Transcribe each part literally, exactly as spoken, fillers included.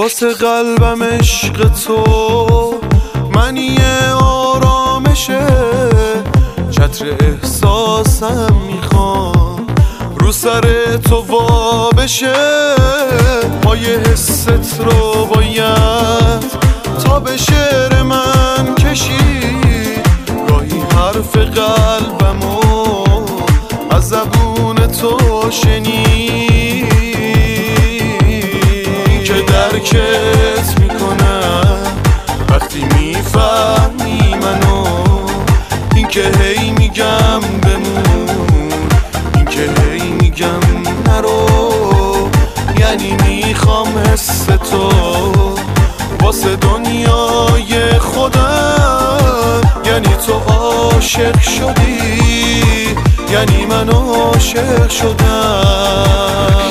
واسه قلبم عشق تو منی آرامشه، چتر احساسم میخوام رو سر تو وا بشه. پای حست رو باید تا به شعر من کشید، گاهی حرف قلبمو از زبون تو شنید که درکت میکنم وقتی میفهمی منو. این که هی میگم بمون، این که هی میگم نرو، یعنی میخوام حس تو واسه دنیای خودم. یعنی تو عاشق شدی، یعنی من عاشق شدم.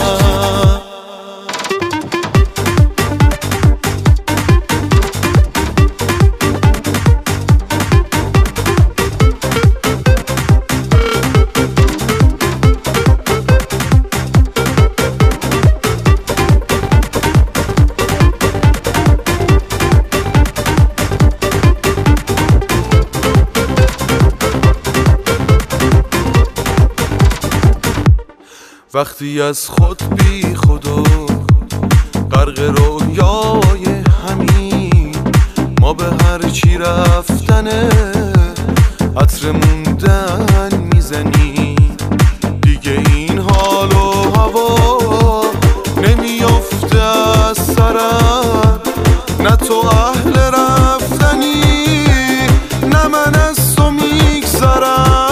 وقتی از خود بی خدا غرق رویای همین، ما به هر چی رفتنه عطر موندن میزنیم. دیگه این حال و هوا نمیافته از سرم، نه تو اهل رفتنی نه من از تو میگذرم.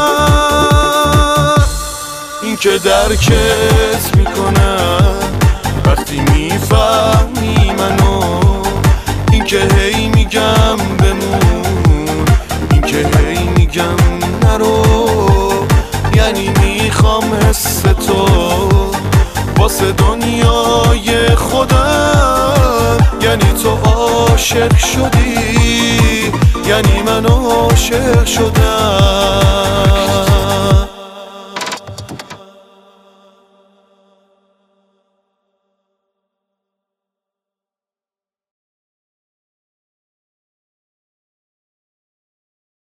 که درکت میکنم وقتی میفهمی منو. این که هی میگم بمون، این که هی میگم نرو، یعنی میخوام حس تو واسه دنیای خودم. یعنی تو عاشق شدی، یعنی من عاشق شدم.